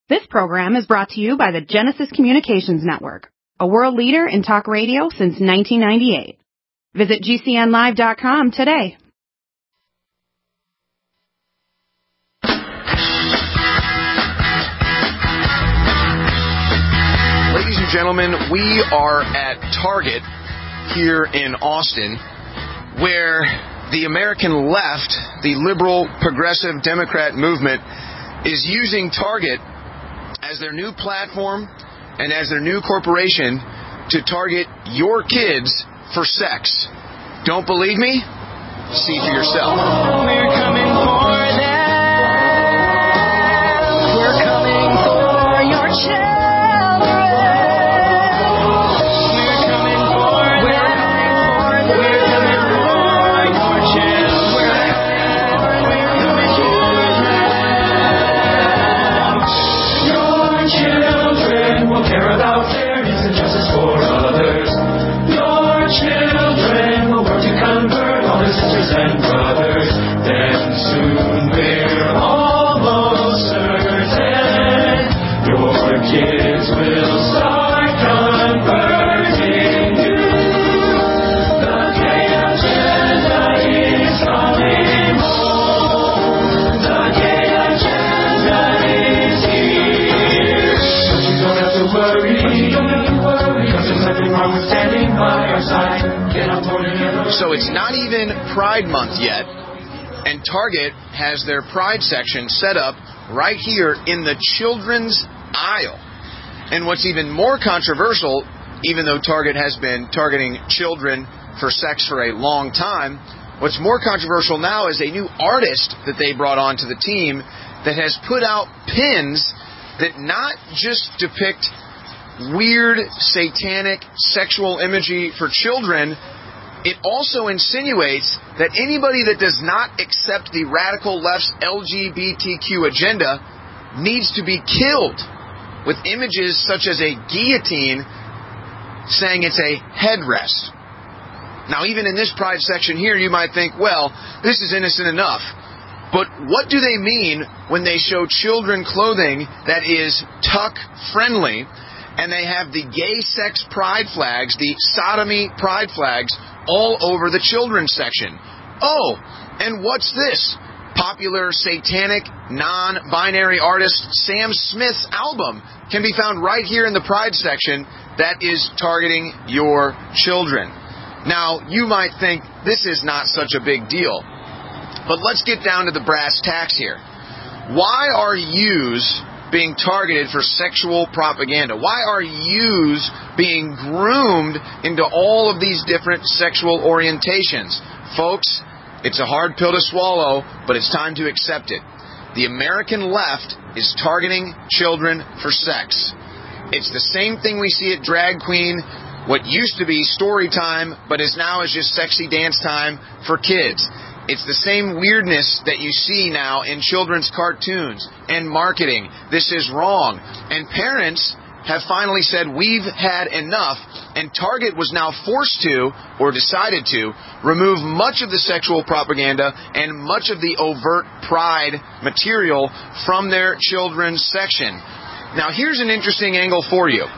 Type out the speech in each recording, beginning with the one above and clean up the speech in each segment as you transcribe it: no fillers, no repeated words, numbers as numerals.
This program is brought to you by the Genesis Communications Network, a world leader in talk radio since 1998. Visit GCNlive.com today. Ladies and gentlemen, we are at Target here in Austin, where the American left, the liberal, progressive Democrat movement, is using Target as their new platform and as their new corporation to target your kids for sex. Don't believe me? See for yourself. We're coming for them. We're coming for your children. We're coming for them. We're coming for your children. We're coming for them. Your children will care about fairness and justice for others. Your children will work to convert all their sisters and brothers. Then soon we're almost certain your kids will start converting you. The gay agenda is coming home. The gay agenda is here. But you don't have to worry. Because there's nothing wrong with standing by our side. Get on board together. So it's not even Pride Month yet, and Target has their Pride section set up right here in the children's aisle. And what's even more controversial, even though Target has been targeting children for sex for a long time, what's more controversial now is a new artist that they brought onto the team that has put out pins that not just depict weird, satanic, sexual imagery for children. It also insinuates that anybody that does not accept the radical left's LGBTQ agenda needs to be killed, with images such as a guillotine saying it's a headrest. Now, even in this Pride section here, you might think, well, this is innocent enough. But what do they mean when they show children clothing that is tuck-friendly, and they have the gay sex pride flags, the sodomy pride flags, all over the children's section? Oh, and what's this? Popular satanic, non-binary artist Sam Smith's album can be found right here in the Pride section that is targeting your children. Now, you might think this is not such a big deal, but let's get down to the brass tacks here. Why are yous being targeted for sexual propaganda? Why are yous being groomed into all of these different sexual orientations? Folks, it's a hard pill to swallow, but it's time to accept it. The American left is targeting children for sex. It's the same thing we see at Drag Queen, what used to be story time, but is now just sexy dance time for kids. It's the same weirdness that you see now in children's cartoons and marketing. This is wrong. And parents have finally said, we've had enough. And Target was now forced to, or decided to, remove much of the sexual propaganda and much of the overt pride material from their children's section. Now, here's an interesting angle for you.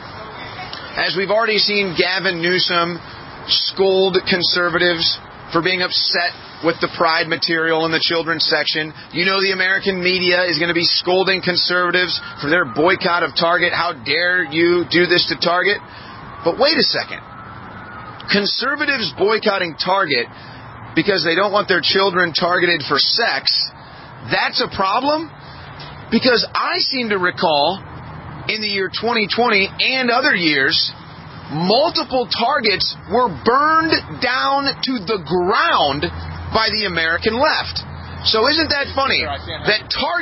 As we've already seen Gavin Newsom scold conservatives for being upset with the pride material in the children's section. You know the American media is going to be scolding conservatives for their boycott of Target. How dare you do this to Target? But wait a second. Conservatives boycotting Target because they don't want their children targeted for sex, that's a problem? Because I seem to recall in the year 2020 and other years, multiple Targets were burned down to the ground by the American left. So isn't that funny? That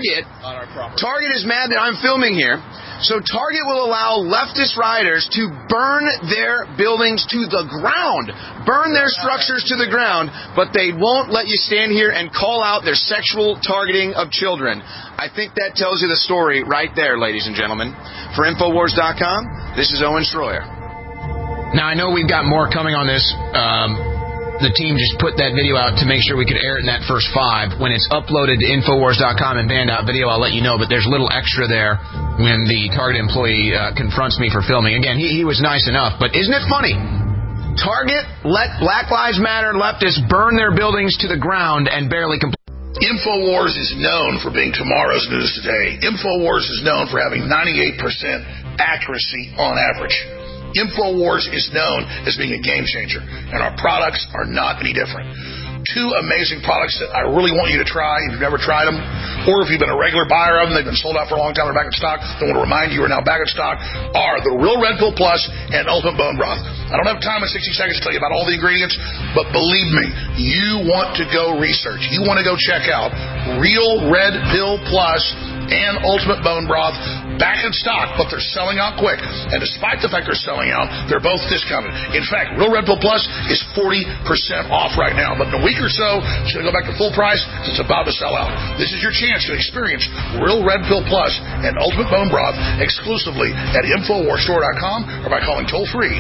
Target is mad that I'm filming here. So Target will allow leftist rioters to burn their buildings to the ground, burn their structures to the ground, but they won't let you stand here and call out their sexual targeting of children. I think that tells you the story right there, ladies and gentlemen. For Infowars.com, this is Owen Schroyer. Now, I know we've got more coming on this the team just put that video out to make sure we could air it in that first 5. When it's uploaded to Infowars.com and banned out video, I'll let you know, but there's a little extra there when the Target employee confronts me for filming. Again, he was nice enough, but isn't it funny? Target let Black Lives Matter leftists burn their buildings to the ground and barely complain. Infowars is known for being tomorrow's news today. Infowars is known for having 98% accuracy on average. Infowars is known as being a game changer, and our products are not any different. 2 amazing products that I really want you to try if you've never tried them, or if you've been a regular buyer of them, they've been sold out for a long time, they're back in stock, I want to remind you are now back in stock, are the Real Red Pill Plus and Ultimate Bone Broth. I don't have time in 60 seconds to tell you about all the ingredients, but believe me, you want to go research. You want to go check out Real Red Pill Plus and Ultimate Bone Broth, back in stock, but they're selling out quick. And despite the fact they're selling out, they're both discounted. In fact, Real Red Pill Plus is 40% off right now. But in a week or so, it's going to go back to full price because it's about to sell out. This is your chance to experience Real Red Pill Plus and Ultimate Bone Broth exclusively at InfoWarsStore.com or by calling toll-free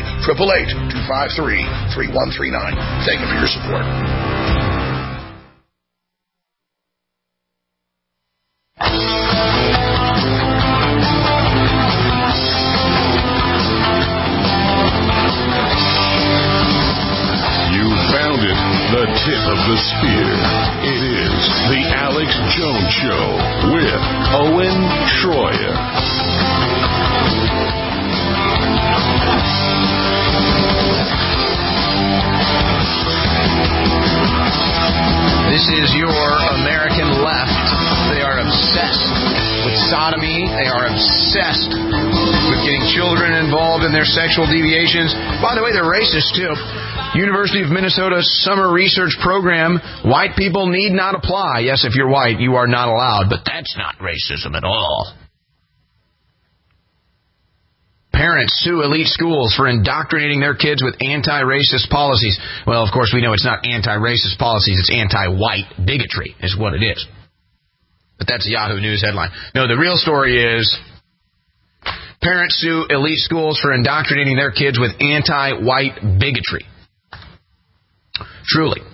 888-253-3139. Thank you for your support. The tip of the spear. It is the Alex Jones Show with Owen Schroyer. This is your American left. They are obsessed with sodomy. They are obsessed with getting children involved in their sexual deviations. By the way, they're racist, too. University of Minnesota Summer Research Program, white people need not apply. Yes, if you're white, you are not allowed, but that's not racism at all. Parents sue elite schools for indoctrinating their kids with anti-racist policies. Well, of course, we know it's not anti-racist policies, it's anti-white bigotry is what it is. But that's a Yahoo News headline. No, the real story is parents sue elite schools for indoctrinating their kids with anti-white bigotry. Truly.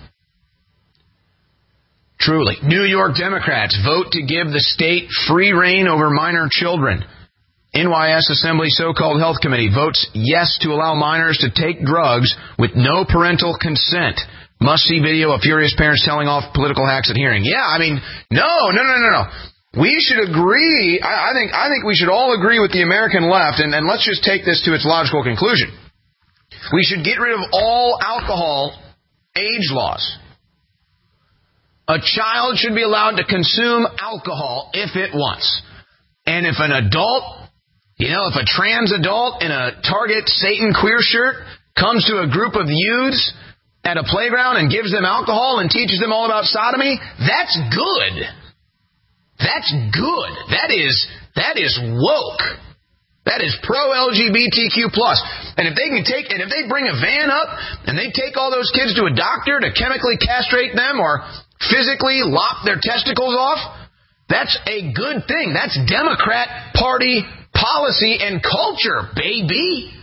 New York Democrats vote to give the state free reign over minor children. NYS Assembly so-called Health Committee votes yes to allow minors to take drugs with no parental consent. Must-see video of furious parents telling off political hacks at hearing. Yeah, I mean, no. We should agree. I think we should all agree with the American left, and let's just take this to its logical conclusion. We should get rid of all alcohol age laws. A child should be allowed to consume alcohol if it wants. And if an adult, if a trans adult in a Target Satan queer shirt comes to a group of youths at a playground and gives them alcohol and teaches them all about sodomy, that's good. That's good. That is woke. That is pro-LGBTQ+. And if they bring a van up and they take all those kids to a doctor to chemically castrate them or physically lop their testicles off, that's a good thing. That's Democrat Party policy and culture, baby.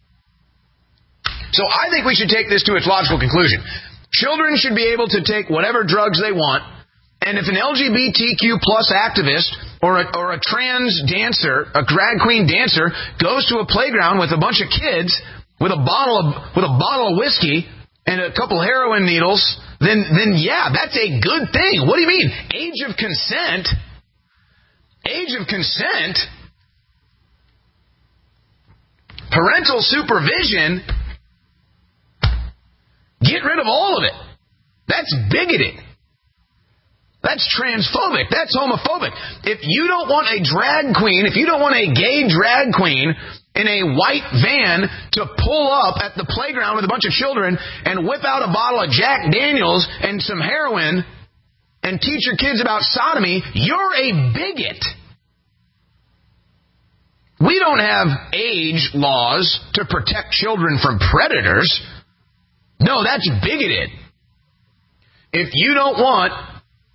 So I think we should take this to its logical conclusion. Children should be able to take whatever drugs they want. And if an LGBTQ+ activist or a trans dancer, a drag queen dancer, goes to a playground with a bunch of kids with a bottle of whiskey and a couple heroin needles, then yeah, that's a good thing. What do you mean? Age of consent? Parental supervision? Get rid of all of it. That's bigoted. That's transphobic. That's homophobic. If you don't want a drag queen, if you don't want a gay drag queen in a white van to pull up at the playground with a bunch of children and whip out a bottle of Jack Daniels and some heroin and teach your kids about sodomy, you're a bigot. We don't have age laws to protect children from predators. No, that's bigoted. If you don't want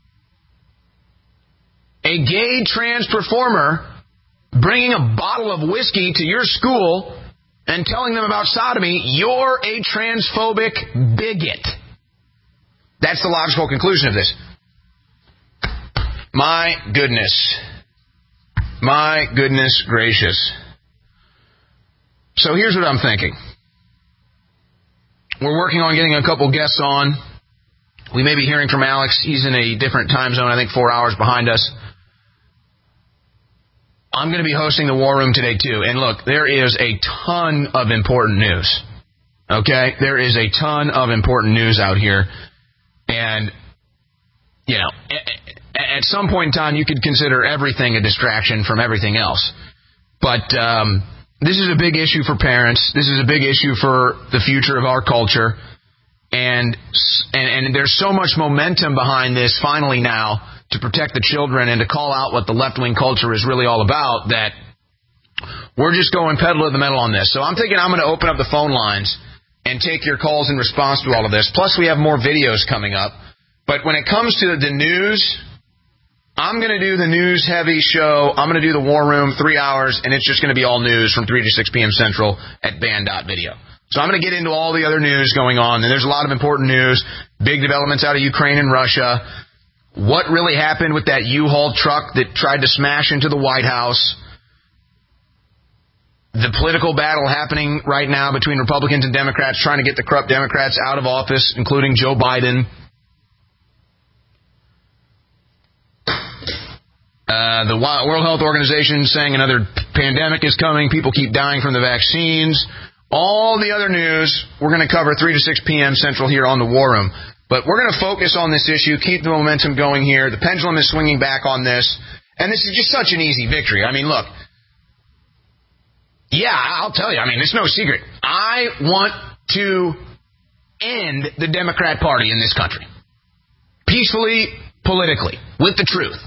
a gay trans performer bringing a bottle of whiskey to your school and telling them about sodomy, you're a transphobic bigot. That's the logical conclusion of this. My goodness. My goodness gracious. So here's what I'm thinking. We're working on getting a couple guests on. We may be hearing from Alex. He's in a different time zone, I think 4 hours behind us. I'm going to be hosting the War Room today, too. And look, there is a ton of important news. Okay? There is a ton of important news out here. And, you know, at some point in time, you could consider everything a distraction from everything else. But this is a big issue for parents. This is a big issue for the future of our culture. And there's so much momentum behind this finally now to protect the children and to call out what the left-wing culture is really all about, that we're just going pedal to the metal on this. So I'm thinking I'm going to open up the phone lines and take your calls in response to all of this. Plus, we have more videos coming up. But when it comes to the news, I'm going to do the news-heavy show. I'm going to do the War Room, 3 hours, and it's just going to be all news from 3 to 6 p.m. Central at band.video. So I'm going to get into all the other news going on, and there's a lot of important news, big developments out of Ukraine and Russia, what really happened with that U-Haul truck that tried to smash into the White House, the political battle happening right now between Republicans and Democrats trying to get the corrupt Democrats out of office, including Joe Biden. The World Health Organization saying another pandemic is coming. People keep dying from the vaccines. All the other news we're going to cover 3 to 6 p.m. Central here on the War Room. But we're going to focus on this issue, keep the momentum going here. The pendulum is swinging back on this. And this is just such an easy victory. I mean, look. Yeah, I'll tell you. I mean, it's no secret. I want to end the Democrat Party in this country. Peacefully, politically, with the truth.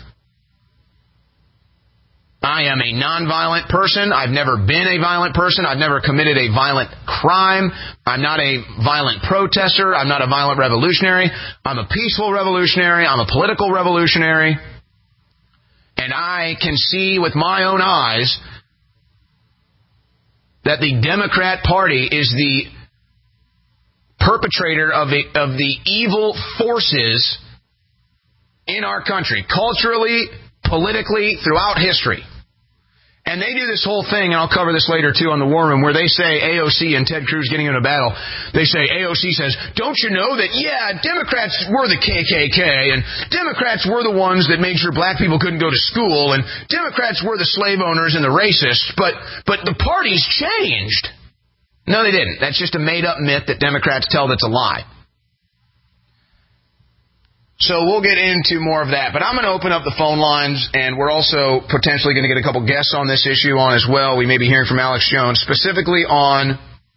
I am a nonviolent person. I've never been a violent person. I've never committed a violent crime. I'm not a violent protester. I'm not a violent revolutionary. I'm a peaceful revolutionary. I'm a political revolutionary. And I can see with my own eyes that the Democrat Party is the perpetrator of the evil forces in our country, culturally, politically, throughout history. And they do this whole thing, and I'll cover this later, too, on the War Room, where they say AOC and Ted Cruz getting in a battle. They say, AOC says, don't you know that, yeah, Democrats were the KKK, and Democrats were the ones that made sure black people couldn't go to school, and Democrats were the slave owners and the racists, but the party's changed. No, they didn't. That's just a made-up myth that Democrats tell that's a lie. So we'll get into more of that. But I'm going to open up the phone lines, and we're also potentially going to get a couple guests on this issue on as well. We may be hearing from Alex Jones, specifically on,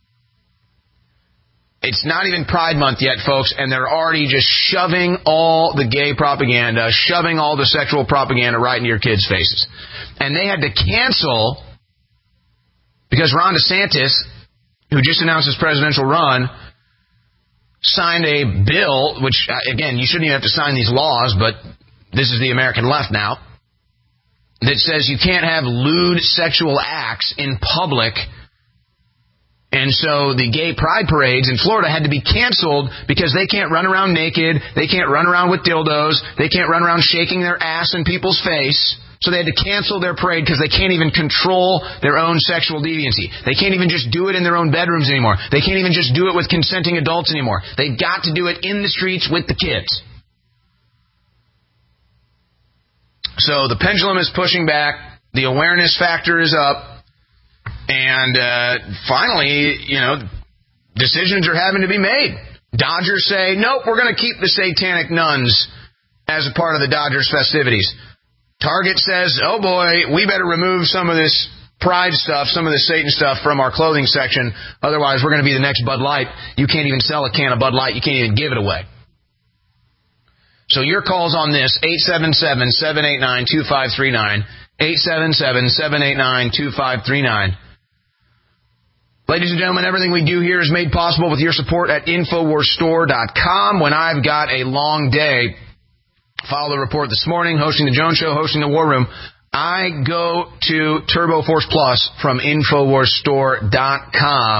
it's not even Pride Month yet, folks, and they're already just shoving all the gay propaganda, shoving all the sexual propaganda right into your kids' faces. And they had to cancel, because Ron DeSantis, who just announced his presidential run, signed a bill, which, again, you shouldn't even have to sign these laws, but this is the American left now, that says you can't have lewd sexual acts in public. And so the gay pride parades in Florida had to be canceled because they can't run around naked, they can't run around with dildos, they can't run around shaking their ass in people's face. So they had to cancel their parade because they can't even control their own sexual deviancy. They can't even just do it in their own bedrooms anymore. They can't even just do it with consenting adults anymore. They've got to do it in the streets with the kids. So the pendulum is pushing back. The awareness factor is up. And finally, decisions are having to be made. Dodgers say, nope, we're going to keep the satanic nuns as a part of the Dodgers festivities. Target says, oh boy, we better remove some of this pride stuff, some of this Satan stuff from our clothing section. Otherwise, we're going to be the next Bud Light. You can't even sell a can of Bud Light. You can't even give it away. So your calls on this, 877-789-2539, 877-789-2539. Ladies and gentlemen, everything we do here is made possible with your support at InfoWarsStore.com. When I've got a long day, follow the report this morning, hosting the Jones Show, hosting the War Room, I go to Turbo Force Plus from InfoWarsStore.com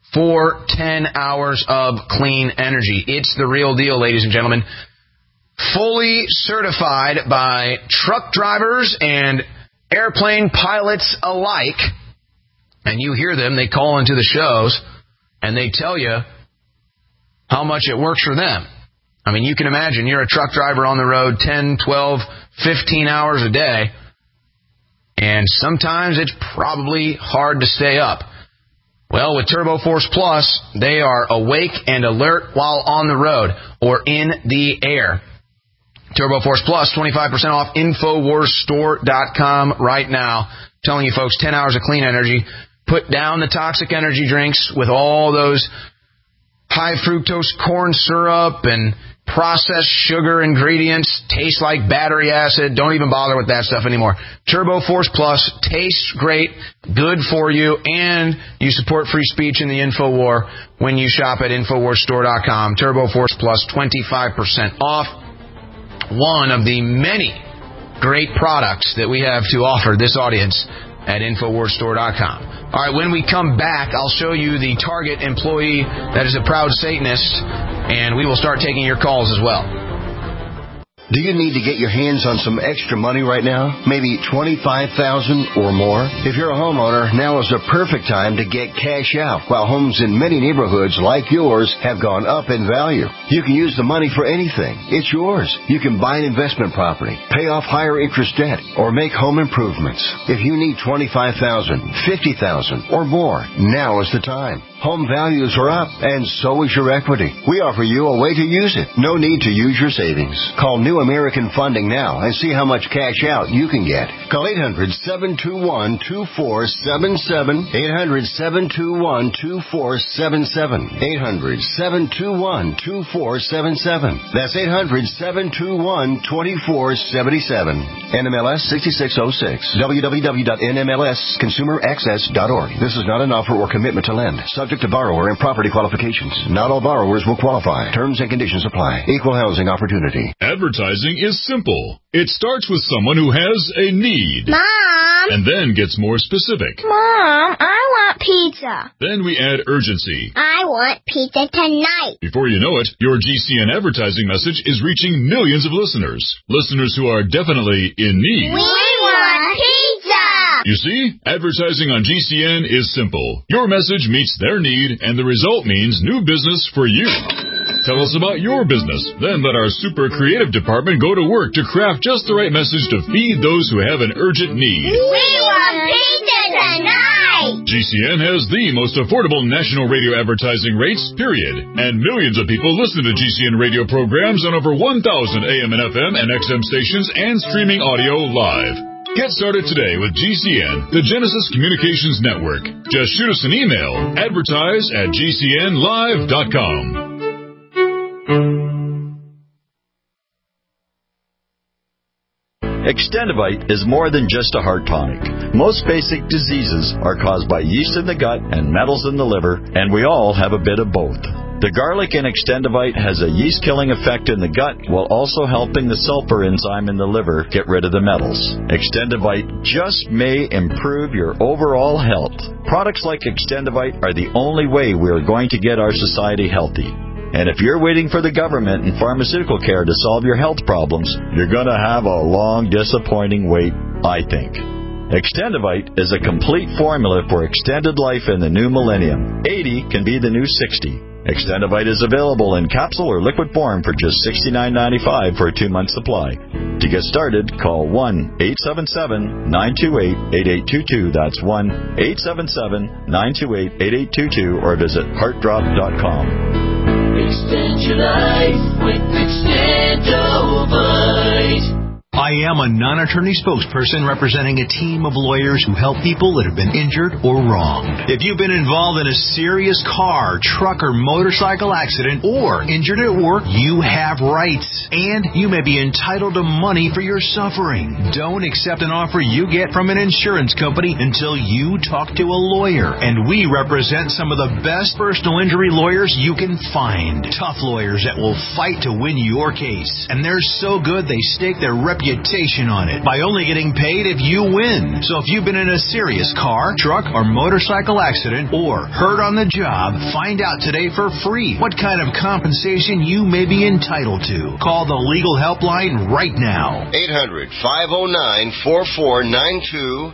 for 10 hours of clean energy. It's the real deal, ladies and gentlemen. Fully certified by truck drivers and airplane pilots alike. And you hear them, they call into the shows, and they tell you how much it works for them. I mean, you can imagine you're a truck driver on the road 10, 12, 15 hours a day, and sometimes it's probably hard to stay up. Well, with TurboForce Plus, they are awake and alert while on the road or in the air. TurboForce Plus, 25% off InfoWarsStore.com right now. Telling you folks, 10 hours of clean energy. Put down the toxic energy drinks with all those high fructose corn syrup and processed sugar ingredients. Taste like battery acid. Don't even bother with that stuff anymore. TurboForce Plus tastes great, good for you, and you support free speech in the InfoWar when you shop at InfoWarsStore.com. TurboForce Plus, 25% off. One of the many great products that we have to offer this audience at InfoWarsStore.com. All right, when we come back, I'll show you the Target employee that is a proud Satanist, and we will start taking your calls as well. Do you need to get your hands on some extra money right now? Maybe $25,000 or more? If you're a homeowner, now is the perfect time to get cash out, while homes in many neighborhoods like yours have gone up in value. You can use the money for anything. It's yours. You can buy an investment property, pay off higher interest debt, or make home improvements. If you need $25,000, $50,000 or more, now is the time. Home values are up, and so is your equity. We offer you a way to use it. No need to use your savings. Call New American Funding now and see how much cash out you can get. Call 800-721-2477. 800-721-2477. 800-721-2477. That's 800-721-2477. NMLS 6606. www.nmlsconsumeraccess.org. This is not an offer or commitment to lend. Subject to borrower and property qualifications. Not all borrowers will qualify. Terms and conditions apply. Equal housing opportunity. Advertising is simple. It starts with someone who has a need. Mom! And then gets more specific. Mom, I want pizza. Then we add urgency. I want pizza tonight. Before you know it, your GCN advertising message is reaching millions of listeners. Listeners who are definitely in need. We want pizza! You see, advertising on GCN is simple. Your message meets their need, and the result means new business for you. Tell us about your business. Then let our super creative department go to work to craft just the right message to feed those who have an urgent need. We want pizza tonight! GCN has the most affordable national radio advertising rates, period. And millions of people listen to GCN radio programs on over 1,000 AM and FM and XM stations and streaming audio live. Get started today with GCN, the Genesis Communications Network. Just shoot us an email, advertise@gcnlive.com. Extendivite is more than just a heart tonic. Most basic diseases are caused by yeast in the gut and metals in the liver, and we all have a bit of both. The garlic in Extendivite has a yeast-killing effect in the gut while also helping the sulfur enzyme in the liver get rid of the metals. Extendivite just may improve your overall health. Products like Extendivite are the only way we are going to get our society healthy. And if you're waiting for the government and pharmaceutical care to solve your health problems, you're going to have a long, disappointing wait, I think. Extendivite is a complete formula for extended life in the new millennium. 80 can be the new 60. Extendivite is available in capsule or liquid form for just $69.95 for a 2-month supply. To get started, call 1-877-928-8822. That's 1-877-928-8822 or visit heartdrop.com. Extend your life with Extendivite. I am a non-attorney spokesperson representing a team of lawyers who help people that have been injured or wronged. If you've been involved in a serious car, truck, or motorcycle accident or injured at work, you have rights, and you may be entitled to money for your suffering. Don't accept an offer you get from an insurance company until you talk to a lawyer, and we represent some of the best personal injury lawyers you can find. Tough lawyers that will fight to win your case, and they're so good they stake their reputation reputation on it by only getting paid if you win. So if you've been in a serious car, truck, or motorcycle accident or hurt on the job, find out today for free what kind of compensation you may be entitled to. Call the legal helpline right now. 800-509-4492.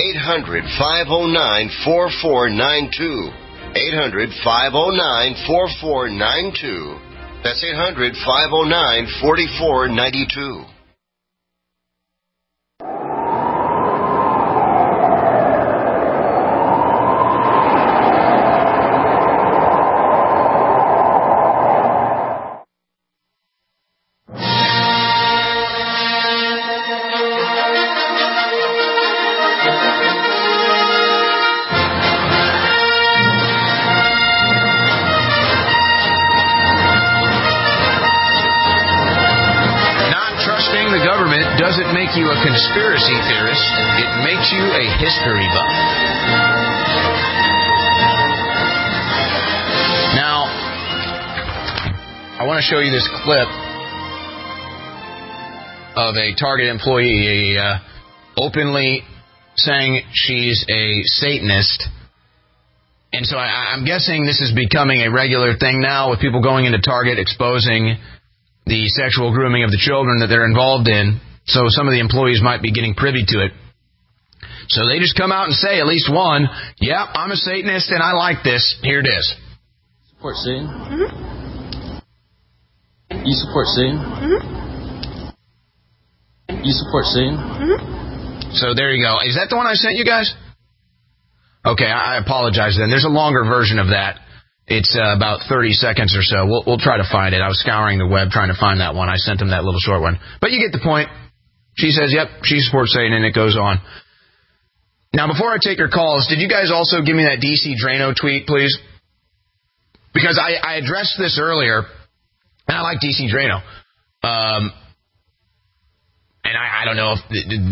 800-509-4492. 800-509-4492. That's 800-509-4492. Doesn't make you a conspiracy theorist. It makes you a history buff. Now, I want to show you this clip of a Target employee openly saying she's a Satanist. And so I'm guessing this is becoming a regular thing now with people going into Target exposing the sexual grooming of the children that they're involved in. So some of the employees might be getting privy to it. So they just come out and say, at least one, yep, I'm a Satanist and I like this. Here it is. Support Satan? Mm-hmm. You support Satan? Mm-hmm. You support Satan? Mm-hmm. So there you go. Is that the one I sent you guys? Okay, I apologize then. There's a longer version of that. It's about 30 seconds or so. We'll try to find it. I was scouring the web trying to find that one. I sent them that little short one. But you get the point. She says, yep, she supports Satan, and it goes on. Now, before I take your calls, did you guys also give me that DC Drano tweet, please? Because I addressed this earlier, and I like DC Drano. And I don't know if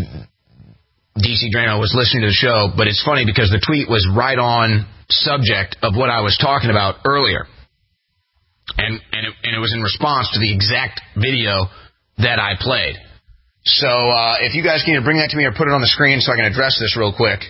DC Drano was listening to the show, but it's funny because the tweet was right on subject of what I was talking about earlier. And it was in response to the exact video that I played. So if you guys can either bring that to me or put it on the screen so I can address this real quick.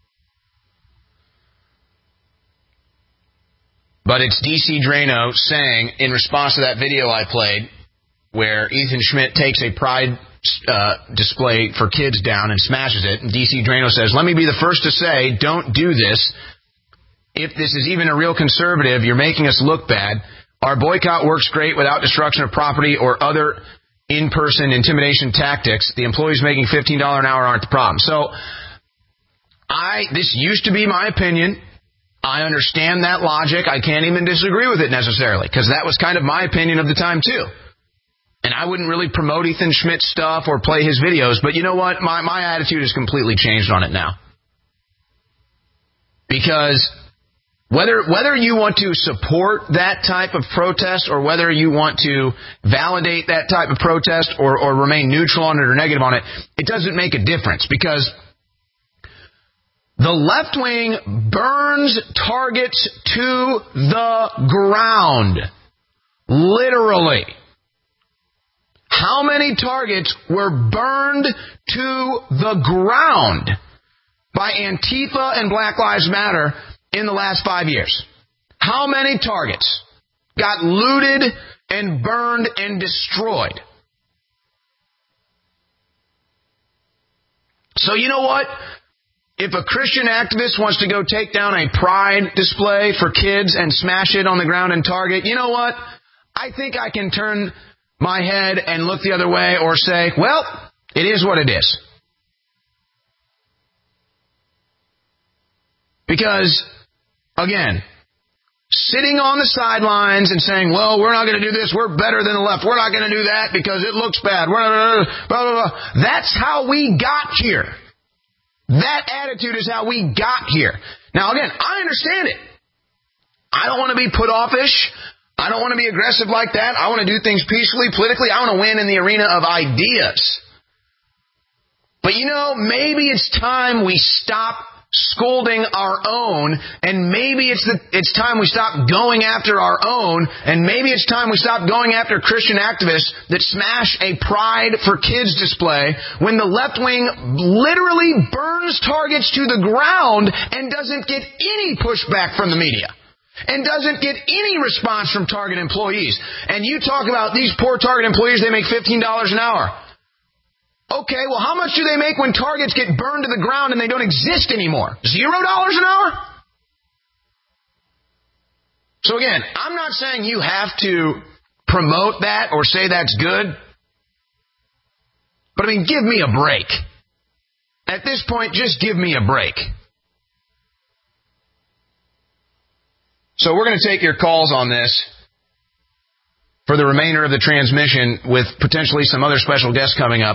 But it's DC Drano saying, in response to that video I played, where Ethan Schmidt takes a pride display for kids down and smashes it, and DC Drano says, let me be the first to say, don't do this. If this is even a real conservative, you're making us look bad. Our boycott works great without destruction of property or other in-person intimidation tactics. The employees making $15 an hour aren't the problem. So, this used to be my opinion. I understand that logic. I can't even disagree with it necessarily, because that was kind of my opinion of the time too. And I wouldn't really promote Ethan Schmidt's stuff or play his videos, but you know what? My attitude has completely changed on it now. Because whether you want to support that type of protest or whether you want to validate that type of protest or remain neutral on it or negative on it, it doesn't make a difference, because the left wing burns targets to the ground. Literally. How many targets were burned to the ground by Antifa and Black Lives Matter in the last 5 years? How many targets got looted and burned and destroyed? So you know what? If a Christian activist wants to go take down a pride display for kids and smash it on the ground in Target, you know what? I think I can turn my head and look the other way or say, well, it is what it is. Because, again, sitting on the sidelines and saying, well, we're not going to do this, we're better than the left, we're not going to do that because it looks bad, blah, blah, blah. That's how we got here. That attitude is how we got here. Now, again, I understand it. I don't want to be put offish. I don't want to be aggressive like that. I want to do things peacefully, politically. I want to win in the arena of ideas. But, maybe it's time we stop scolding our own, and maybe it's time we stop going after our own, and maybe it's time we stop going after Christian activists that smash a Pride for Kids display when the left wing literally burns targets to the ground and doesn't get any pushback from the media. And doesn't get any response from Target employees. And you talk about these poor Target employees, they make $15 an hour. Okay, well, how much do they make when Targets get burned to the ground and they don't exist anymore? $0 an hour? So again, I'm not saying you have to promote that or say that's good. But I mean, give me a break. At this point, just give me a break. So we're going to take your calls on this for the remainder of the transmission with potentially some other special guests coming up.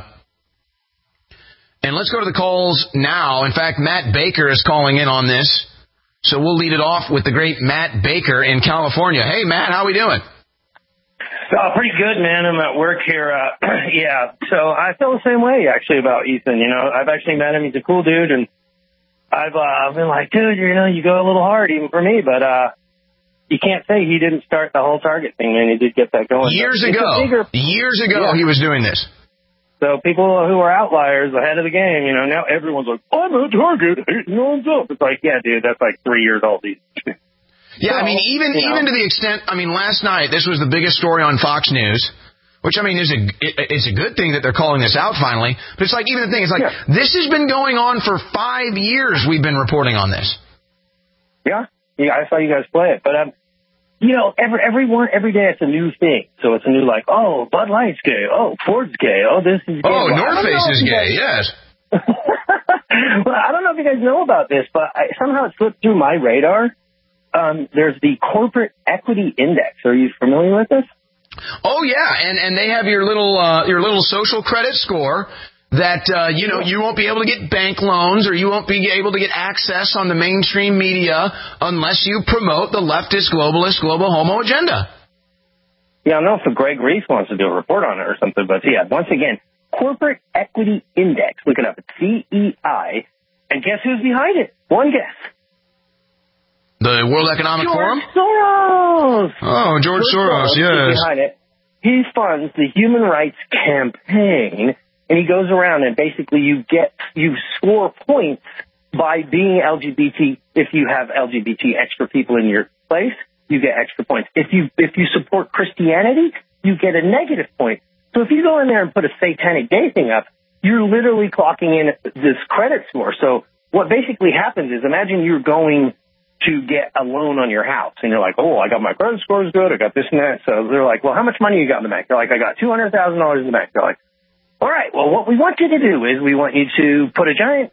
And let's go to the calls now. In fact, Matt Baker is calling in on this. So we'll lead it off with the great Matt Baker in California. Hey, Matt, how we doing? Pretty good, man. I'm at work here. Yeah, so I feel the same way, actually, about Ethan. You know, I've actually met him. He's a cool dude. And I've been like, dude, you know, you go a little hard even for me. But you can't say he didn't start the whole Target thing, man. He did get that going. Years ago, yeah. He was doing this. So people who are outliers ahead of the game, you know, now everyone's like, I'm a Target, no one's up. It's like, yeah, dude, that's like 3 years old. Yeah, I mean, even to the extent, I mean, last night, this was the biggest story on Fox News, which, I mean, it's a good thing that they're calling this out finally. But it's like, even the thing, it's like, this has been going on for 5 years we've been reporting on this. Yeah, I saw you guys play it. But, you know, every day it's a new thing. So it's a new, like, oh, Bud Light's gay. Oh, Ford's gay. Oh, this is gay. Oh, North Face is gay, yes. Well, I don't know if you guys know about this, but somehow it slipped through my radar. There's the Corporate Equity Index. Are you familiar with this? Oh, yeah, and they have your little social credit score that, you know, you won't be able to get bank loans or you won't be able to get access on the mainstream media unless you promote the leftist, globalist, global homo agenda. Yeah, I don't know if Greg Reese wants to do a report on it or something, but yeah, once again, Corporate Equity Index. Look it up. It's CEI. And guess who's behind it? One guess. The World Economic Forum? Soros! Oh, George Soros, yes. Behind it. He funds the Human Rights Campaign. And he goes around and basically you score points by being LGBT. If you have LGBT extra people in your place, you get extra points. If you support Christianity, you get a negative point. So if you go in there and put a satanic gay thing up, you're literally clocking in this credit score. So what basically happens is, imagine you're going to get a loan on your house and you're like, oh, I got my credit score is good. I got this and that. So they're like, well, how much money you got in the bank? They're like, I got $200,000 in the bank. They're like, all right, well, what we want you to do is we want you to put a giant,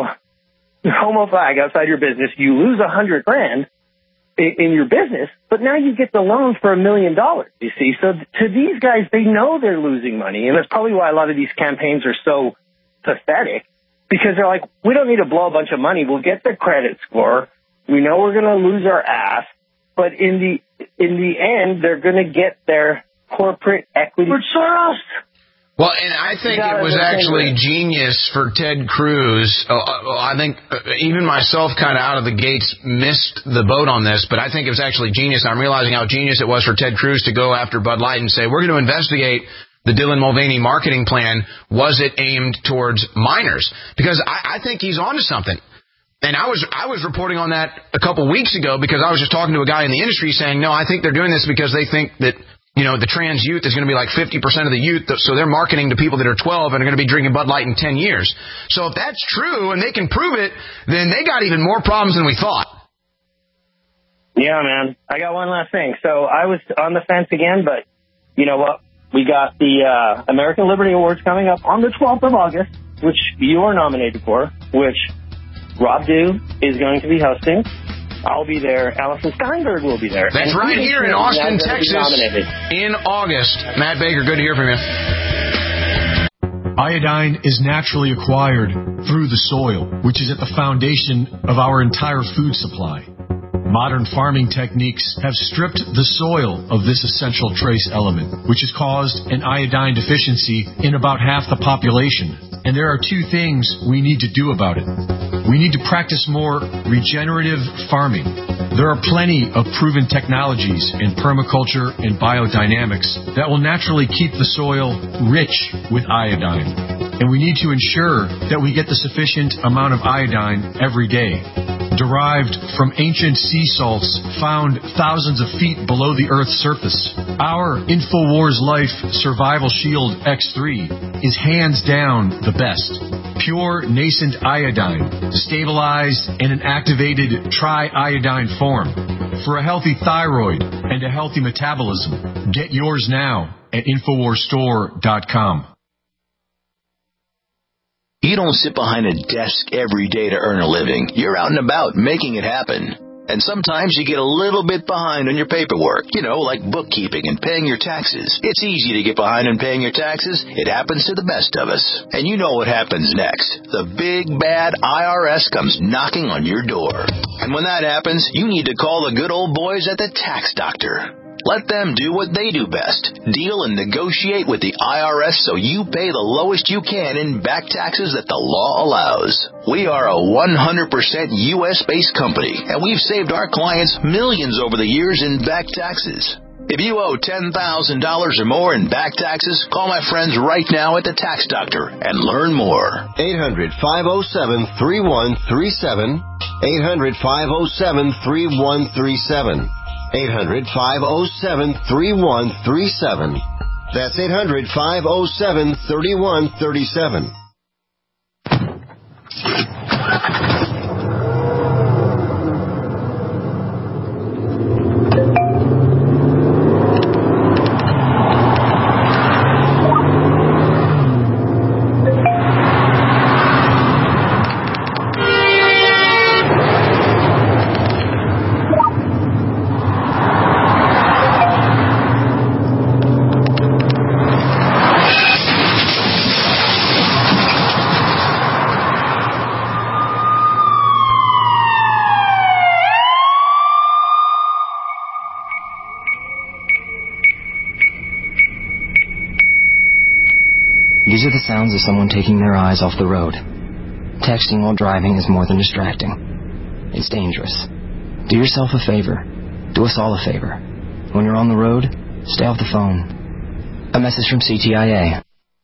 homo flag outside your business. You lose $100,000 in your business, but now you get the loan for $1 million, you see. So to these guys, they know they're losing money, and that's probably why a lot of these campaigns are so pathetic, because they're like, we don't need to blow a bunch of money. We'll get the credit score. We know we're going to lose our ass, but in the end, they're going to get their corporate equity. For Soros. Well, and I think it was actually genius for Ted Cruz. I think even myself kind of out of the gates missed the boat on this, but I think it was actually genius. I'm realizing how genius it was for Ted Cruz to go after Bud Light and say, we're going to investigate the Dylan Mulvaney marketing plan. Was it aimed towards minors? Because I think he's onto something. And I was reporting on that a couple weeks ago because I was just talking to a guy in the industry saying, no, I think they're doing this because they think that, you know, the trans youth is going to be like 50% of the youth, so they're marketing to people that are 12 and are going to be drinking Bud Light in 10 years. So if that's true and they can prove it, then they got even more problems than we thought. Yeah, man. I got one last thing. So I was on the fence again, but you know what? We got the American Liberty Awards coming up on the 12th of August, which you are nominated for, which Rob Dew is going to be hosting. I'll be there. Alison Steinberg will be there. That's right here in Austin, Texas, in August. Matt Baker, good to hear from you. Iodine is naturally acquired through the soil, which is at the foundation of our entire food supply. Modern farming techniques have stripped the soil of this essential trace element, which has caused an iodine deficiency in about half the population. And there are two things we need to do about it. We need to practice more regenerative farming. There are plenty of proven technologies in permaculture and biodynamics that will naturally keep the soil rich with iodine. And we need to ensure that we get the sufficient amount of iodine every day. Derived from ancient sea salts found thousands of feet below the Earth's surface. Our InfoWars Life Survival Shield X3 is hands down the best. Pure nascent iodine, stabilized in an activated tri-iodine form. For a healthy thyroid and a healthy metabolism. Get yours now at InfoWarsStore.com. You don't sit behind a desk every day to earn a living. You're out and about making it happen. And sometimes you get a little bit behind on your paperwork, like bookkeeping and paying your taxes. It's easy to get behind on paying your taxes. It happens to the best of us. And you know what happens next. The big, bad IRS comes knocking on your door. And when that happens, you need to call the good old boys at the Tax Doctor. Let them do what they do best. Deal and negotiate with the IRS so you pay the lowest you can in back taxes that the law allows. We are a 100% U.S.-based company, and we've saved our clients millions over the years in back taxes. If you owe $10,000 or more in back taxes, call my friends right now at the Tax Doctor and learn more. 800-507-3137. 800-507-3137. 800-507-3137. That's 800-507-3137. These are the sounds of someone taking their eyes off the road. Texting while driving is more than distracting. It's dangerous. Do yourself a favor. Do us all a favor. When you're on the road, stay off the phone. A message from CTIA.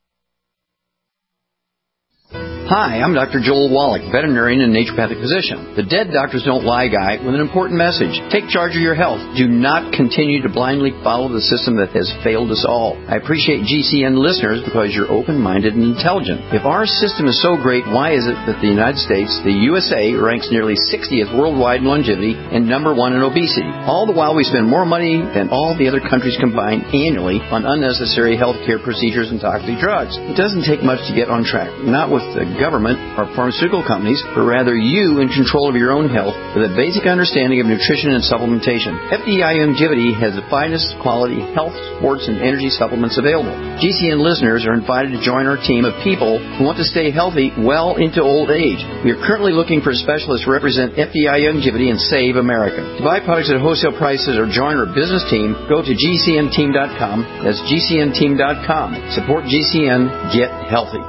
Hi, I'm Dr. Joel Wallach, veterinarian and naturopathic physician. The Dead Doctors Don't Lie guy with an important message. Take charge of your health. Do not continue to blindly follow the system that has failed us all. I appreciate GCN listeners because you're open-minded and intelligent. If our system is so great, why is it that the United States, the USA, ranks nearly 60th worldwide in longevity and number 1 in obesity? All the while we spend more money than all the other countries combined annually on unnecessary healthcare procedures and toxic drugs. It doesn't take much to get on track. Not with the government or pharmaceutical companies, but rather you in control of your own health with a basic understanding of nutrition and supplementation. FDI Longevity has the finest quality health, sports, and energy supplements available. GCN listeners are invited to join our team of people who want to stay healthy well into old age. We are currently looking for specialists to represent FDI Longevity and Save America. To buy products at wholesale prices or join our business team, go to GCNteam.com. That's GCNteam.com. Support GCN. Get healthy.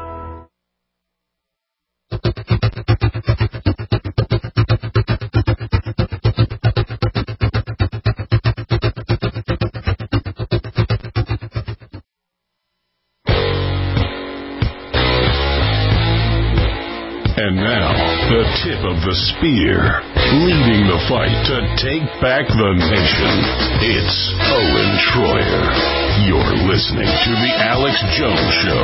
And now, the tip of the spear, leading the fight to take back the nation. It's Owen Schroyer. You're listening to The Alex Jones Show.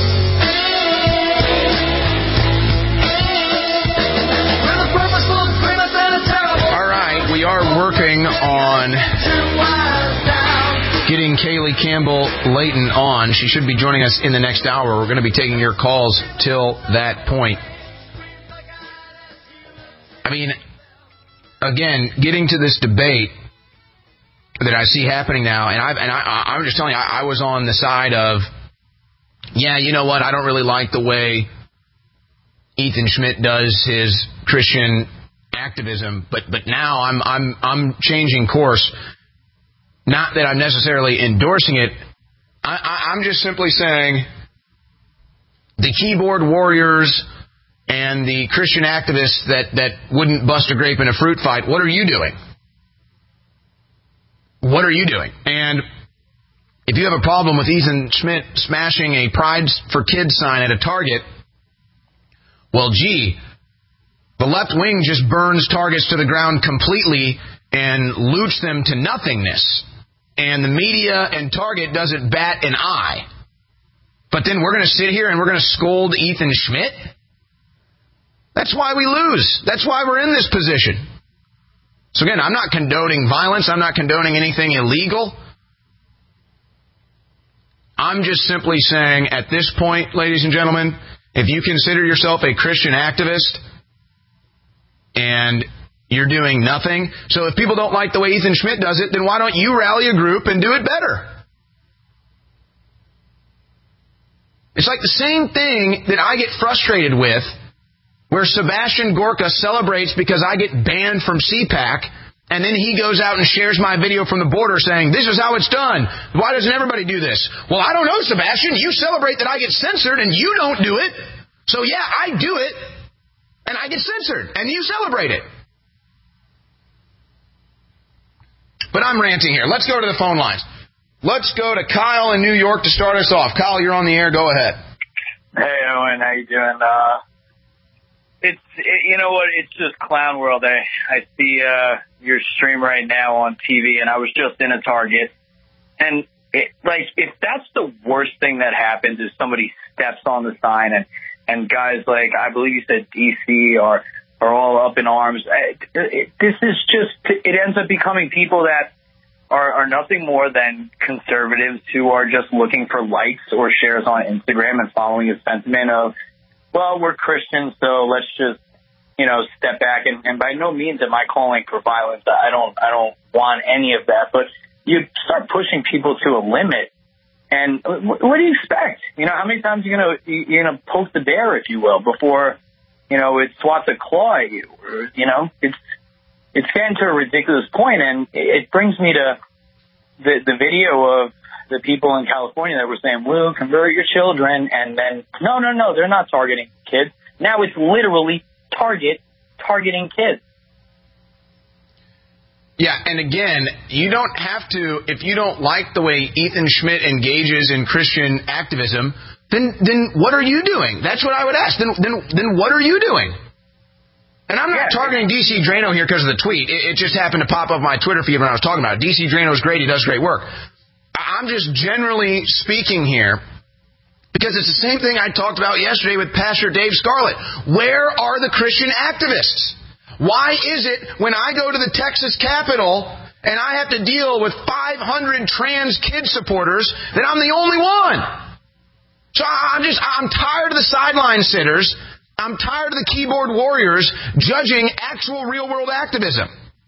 All right, we are working on getting Kaylee Campbell-Layton on. She should be joining us in the next hour. We're going to be taking your calls till that point. I mean, again, getting to this debate that I see happening now, and I'm just telling you, I was on the side of, yeah, you know what, I don't really like the way Ethan Schmidt does his Christian activism, but now I'm changing course. Not that I'm necessarily endorsing it. I'm just simply saying the keyboard warriors and the Christian activists that wouldn't bust a grape in a fruit fight, what are you doing? What are you doing? And if you have a problem with Ethan Schmidt smashing a Pride for Kids sign at a Target, well, gee, the left wing just burns targets to the ground completely and loots them to nothingness. And the media and Target doesn't bat an eye. But then we're going to sit here and we're going to scold Ethan Schmidt? That's why we lose. That's why we're in this position. So again, I'm not condoning violence. I'm not condoning anything illegal. I'm just simply saying at this point, ladies and gentlemen, if you consider yourself a Christian activist and you're doing nothing, so if people don't like the way Ethan Schmidt does it, then why don't you rally a group and do it better? It's like the same thing that I get frustrated with, where Sebastian Gorka celebrates because I get banned from CPAC, and then he goes out and shares my video from the border saying, this is how it's done. Why doesn't everybody do this? Well, I don't know, Sebastian. You celebrate that I get censored, and you don't do it. So, yeah, I do it, and I get censored, and you celebrate it. But I'm ranting here. Let's go to the phone lines. Let's go to Kyle in New York to start us off. Kyle, you're on the air. Go ahead. Hey, Owen. How you doing? You know what? It's just clown world. I see your stream right now on TV, and I was just in a Target. And, if that's the worst thing that happens is somebody steps on the sign and guys like, I believe you said DC are all up in arms. This is just, it ends up becoming people that are nothing more than conservatives who are just looking for likes or shares on Instagram and following a sentiment of, well, we're Christians, so let's just, step back. And by no means am I calling for violence. I don't want any of that. But you start pushing people to a limit, and what do you expect? How many times you're gonna poke the bear, if you will, before it swats a claw at you? It's getting to a ridiculous point, and it brings me to the video of the people in California that were saying, well, convert your children, and then, no, they're not targeting kids. Now it's literally targeting kids. Yeah, and again, you don't have to, if you don't like the way Ethan Schmidt engages in Christian activism, then what are you doing? That's what I would ask. Then what are you doing? And I'm not targeting DC Drano here because of the tweet. It just happened to pop up my Twitter feed when I was talking about it. DC Drano's great. He does great work. I'm just generally speaking here because it's the same thing I talked about yesterday with Pastor Dave Scarlett. Where are the Christian activists? Why is it when I go to the Texas Capitol and I have to deal with 500 trans kid supporters that I'm the only one? So I'm tired of the sideline sitters. I'm tired of the keyboard warriors judging actual real-world activism.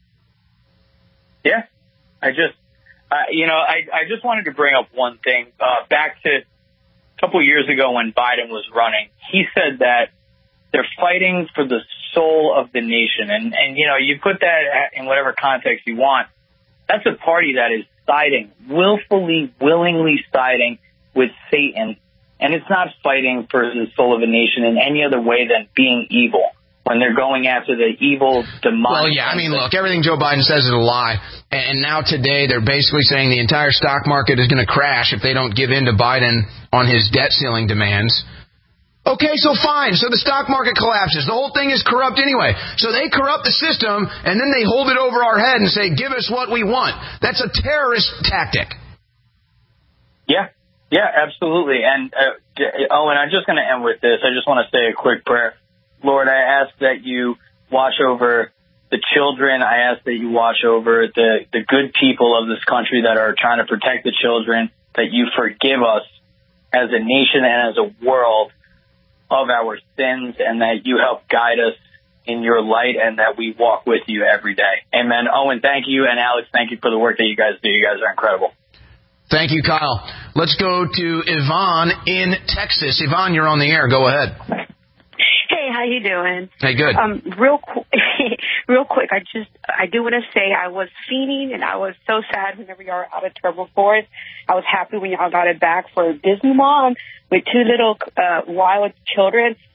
Yeah. I just wanted to bring up one thing. Back to a couple of years ago when Biden was running, he said that they're fighting for the soul of the nation. And you put that in whatever context you want. That's a party that is siding, willingly siding with Satan. And it's not fighting for the soul of a nation in any other way than being evil. When they're going after the evil, demonic... Well, yeah, look, everything Joe Biden says is a lie. And now today they're basically saying the entire stock market is going to crash if they don't give in to Biden on his debt ceiling demands. Okay, so fine. So the stock market collapses. The whole thing is corrupt anyway. So they corrupt the system, and then they hold it over our head and say, give us what we want. That's a terrorist tactic. Yeah, absolutely. And, Owen, I'm just going to end with this. I just want to say a quick prayer. Lord, I ask that you watch over the children. I ask that you watch over the good people of this country that are trying to protect the children, that you forgive us as a nation and as a world of our sins, and that you help guide us in your light, and that we walk with you every day. Amen. Owen, thank you. And Alex, thank you for the work that you guys do. You guys are incredible. Thank you, Kyle. Let's go to Yvonne in Texas. Yvonne, you're on the air. Go ahead. Hey, how you doing? Hey, good. Real quick, I do want to say I was fiending and I was so sad whenever y'all were out of Turbo Forest. I was happy when y'all got it back for Disney Mom with two little wild children.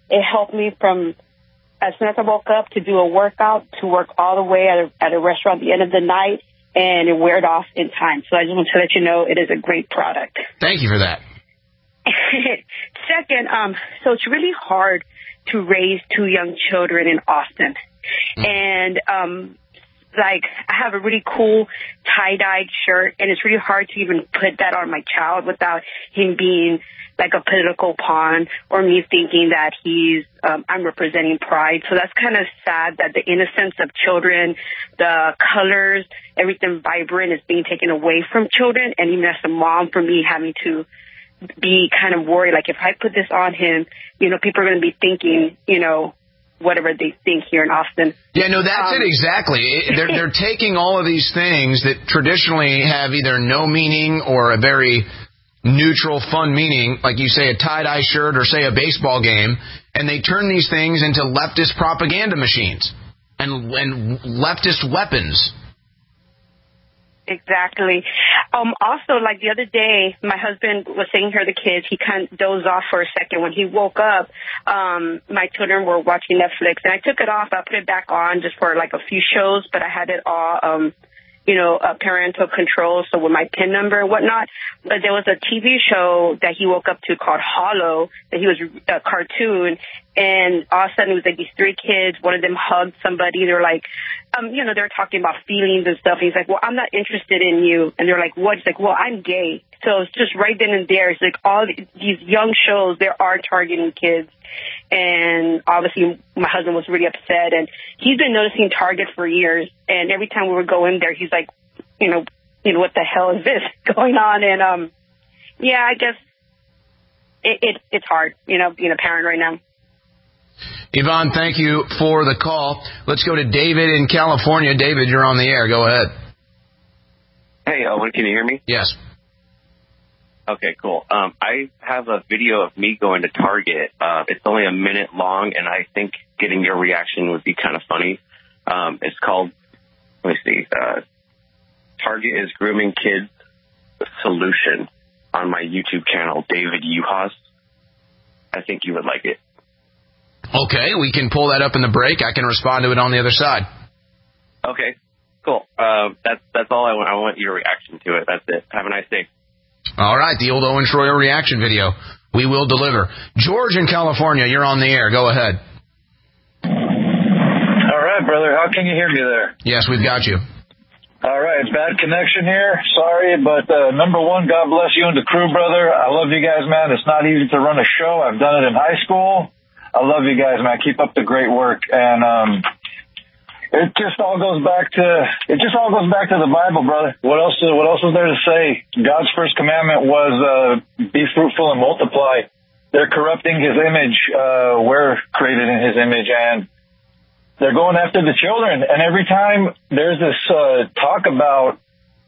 it helped me from as soon as I woke up to do a workout to work all the way at a restaurant at the end of the night, and it weared off in time. So I just want to let you know it is a great product. Thank you for that. Second, so it's really hard to raise 2 young children in Austin. And, like, I have a really cool tie-dyed shirt, and it's really hard to even put that on my child without him being like a political pawn or me thinking that I'm representing pride. So that's kind of sad that the innocence of children, the colors, everything vibrant is being taken away from children. And even as a mom, for me, having to be kind of worried, like if I put this on him, people are going to be thinking, whatever they think here in Austin. Yeah, no, that's it exactly. They're taking all of these things that traditionally have either no meaning or a very neutral, fun meaning, like you say a tie-dye shirt or say a baseball game, and they turn these things into leftist propaganda machines and leftist weapons. Exactly. Also, like the other day, my husband was taking care of the kids. He kind of dozed off for a second. When he woke up, my children were watching Netflix, and I took it off. I put it back on just for like a few shows, but I had it all, parental control, so with my PIN number and whatnot. But there was a TV show that he woke up to called Hollow, that he was a cartoon, and all of a sudden it was like these 3 kids. One of them hugged somebody. They're like, they were talking about feelings and stuff. And he's like, well, I'm not interested in you. And they're like, what? He's like, well, I'm gay. So it's just right then and there. It's like all these young shows, they are targeting kids. And obviously my husband was really upset. And he's been noticing Target for years. And every time we would go in there, he's like, what the hell is this going on? And, I guess it's hard, being a parent right now. Yvonne, thank you for the call. Let's go to David in California. David, you're on the air. Go ahead. Hey, Owen, can you hear me? Yes. Okay, cool. I have a video of me going to Target. It's only a minute long, and I think getting your reaction would be kind of funny. It's called, let me see, Target is Grooming Kids Solution on my YouTube channel, David Uhas. I think you would like it. Okay, we can pull that up in the break. I can respond to it on the other side. Okay, cool. That's all I want. I want your reaction to it. That's it. Have a nice day. All right, the old Owen Schroyer reaction video. We will deliver. George in California, you're on the air. Go ahead. All right, brother. How can you hear me there? Yes, we've got you. All right, bad connection here. Sorry, but number one, God bless you and the crew, brother. I love you guys, man. It's not easy to run a show. I've done it in high school. I love you guys, man. Keep up the great work. And it just all goes back to the Bible, brother. What else is there to say? God's first commandment was be fruitful and multiply. They're corrupting his image. We're created in his image, and they're going after the children. And every time there's this talk about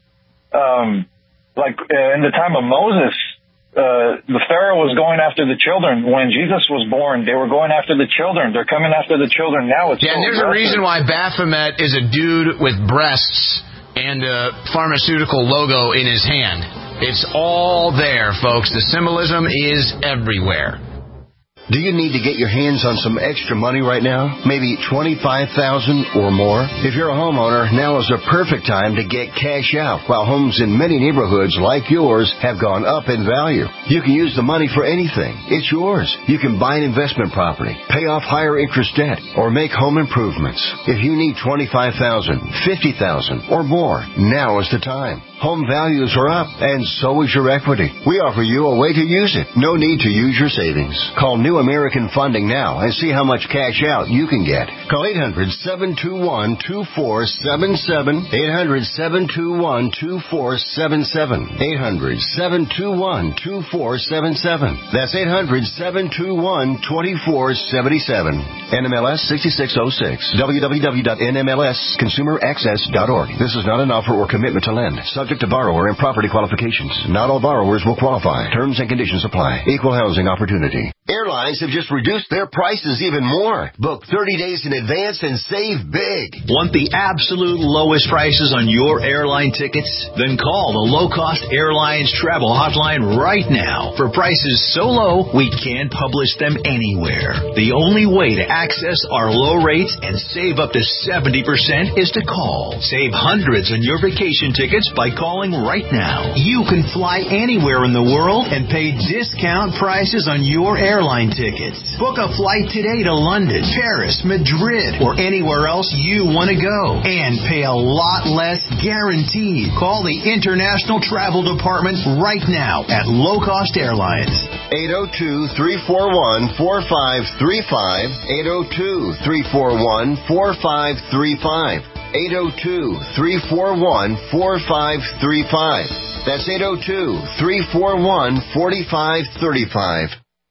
in the time of Moses, the Pharaoh was going after the children. When Jesus was born, they were going after the children. They're coming after the children now. And there's a reason why Baphomet is a dude with breasts and a pharmaceutical logo in his hand. It's all there, folks. The symbolism is everywhere. Do you need to get your hands on some extra money right now? Maybe $25,000 or more? If you're a homeowner, now is the perfect time to get cash out while homes in many neighborhoods like yours have gone up in value. You can use the money for anything. It's yours. You can buy an investment property, pay off higher interest debt, or make home improvements. If you need $25,000, $50,000 or more, now is the time. Home values are up, and so is your equity. We offer you a way to use it. No need to use your savings. Call New American Funding now and see how much cash out you can get. Call 800-721-2477. 800-721-2477. 800-721-2477. That's 800-721-2477. NMLS 6606. www.nmlsconsumeraccess.org. This is not an offer or commitment to lend. Subject to borrower and property qualifications. Not all borrowers will qualify. Terms and conditions apply. Equal housing opportunity. Airline Airlines have just reduced their prices even more. Book 30 days in advance and save big. Want the absolute lowest prices on your airline tickets? Then call the Low Cost Airlines Travel Hotline right now. For prices so low, we can't publish them anywhere. The only way to access our low rates and save up to 70% is to call. Save hundreds on your vacation tickets by calling right now. You can fly anywhere in the world and pay discount prices on your airline tickets. Book a flight today to London, Paris, Madrid, or anywhere else you want to go. And pay a lot less guaranteed. Call the International Travel Department right now at Low Cost Airlines. 802-341-4535. 802-341-4535. 802-341-4535. That's 802-341-4535.